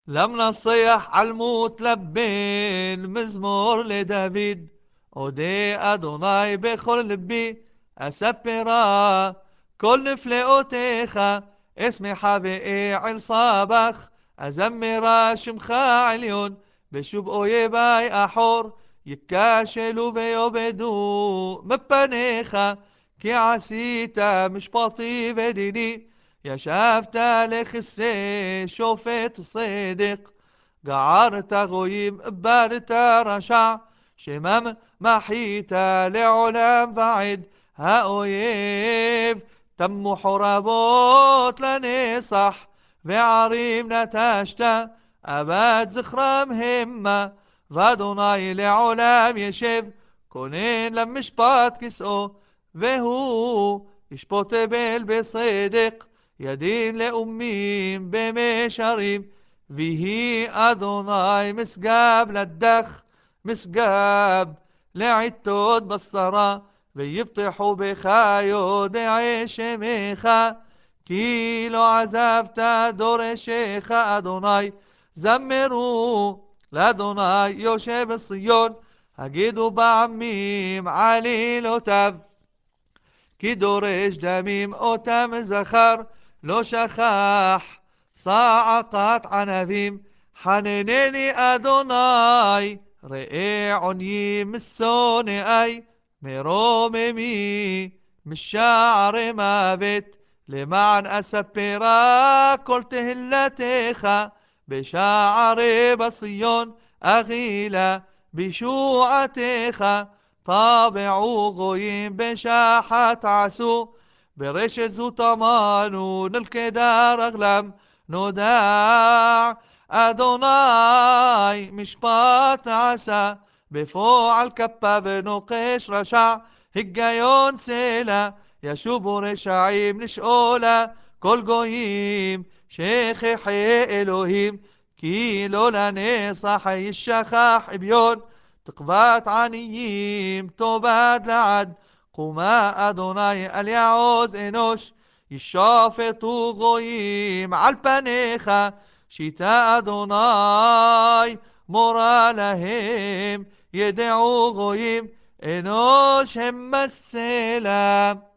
لما نصيح عالموت لبين مزمور لداود. أودي أدوناي بכל لبي أسبرا كل نفلאותיך אשמחה ואעל סבך אזמרה שמך עליון בשוב אויבי אחור יכשלו ויאבדו מפניך כי עשית משפטי ודיני ישבת לכסא שופט צדק גערת גויים איבדת רשע שמם מחית לעולם ועד האויב תמו חורבות לנצח וערים נטשת אבד זכרם המה ואדוני לעולם ישב כונן למשפט כסאו והוא ישפוט בל בצדק ידין לאומים במישרים ויהי אדוני משגב לדך משגב לעתות בשרה ויבטחו בך יודעי שמך כי לא עזבת דורשך אדוני זמרו לאדוני יושב בציון הגידו בעמים עלילותיו כי דורש דמים אותם זכר לא שכח צעקת ענבים חננני אדוני ראה עוני משונאי מרוממי משערי מוות למען אספרה כל תהילתך בשערי בציון אכילה בישועתך طابعوا غويم بشاحة عسو برشة زو طمانو نلكدار أغلم نوداع أدوناي مشبات عسى بفوع الكبة بنقش رشع هجايون سيلا يشوبو رشعيم نشؤولا كل غويم شيخ حي إلهيم كيلو لنصح الشخاح بيون تقبات عنيم توبات لعد قما أدوناي اليعوز إنوش يشافطوا غويم عالبنيخة شتاء أدوناي مورا لهم يدعوا غويم إنوش هم السلام